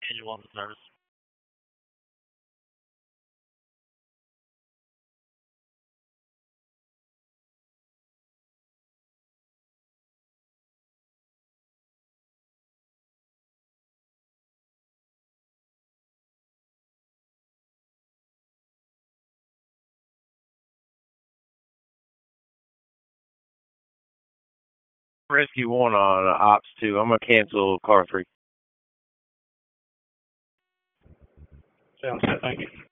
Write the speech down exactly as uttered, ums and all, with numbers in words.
Manual on the service. Rescue one on uh, Ops two. I'm gonna cancel car three. Sounds good. Thank you.